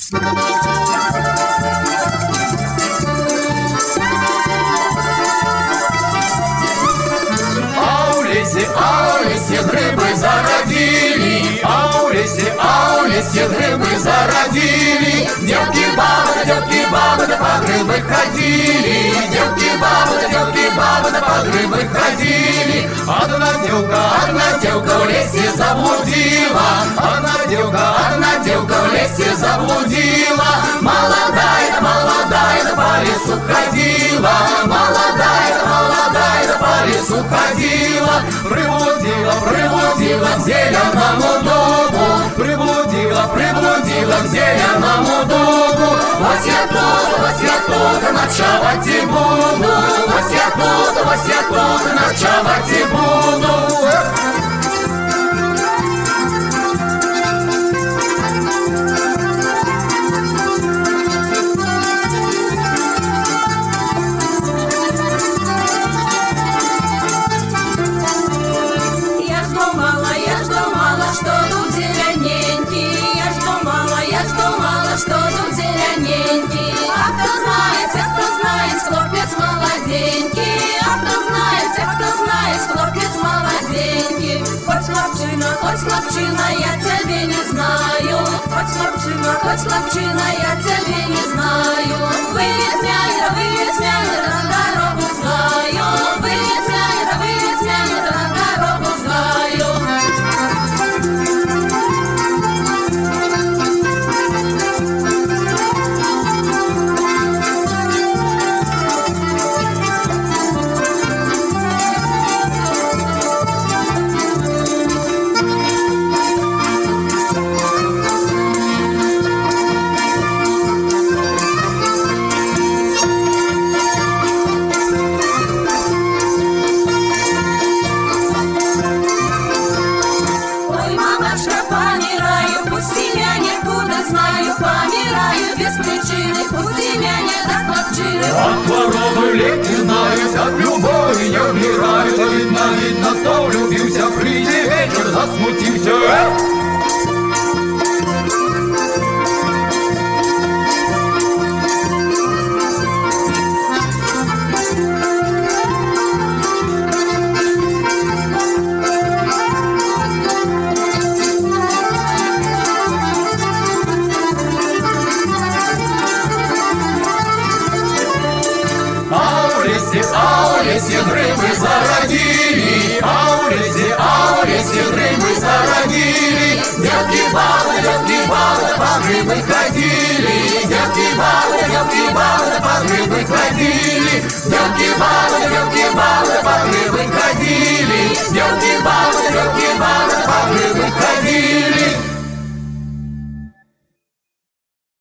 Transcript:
А у лесе грибы зародили, а у лесе грибы зародили. Девки-бабы да по грибы ходили, девки-бабы да по грибы ходили. Одна девка в лесе заблудила, одна девка в лесе заблудила. Молодая да по лесу ходила, молодая да по лесу ходила. Приблудила к зеленому дубу, приблудила к зеленому дубу. Вот я тут ночевать и буду, вот я тут ночевать и буду. Что тут зелененький, а кто знает, хлопец молоденький, а кто знает, хлопец молоденький. Хоть хлопчина, я тебя не знаю, хоть хлопчина, я тебя не знаю. Вывез меня, на дорогу знаю, вывез меня, на дорогу знаю. От хвороби ліки знають, от любові не вмирають. Видно, хто влюбився, прийде вечір, засмутився. А у лесе грибы зародили, а у лесе грибы зародили. Девки-бабы да по грибы ходили, девки-бабы да по грибы ходили.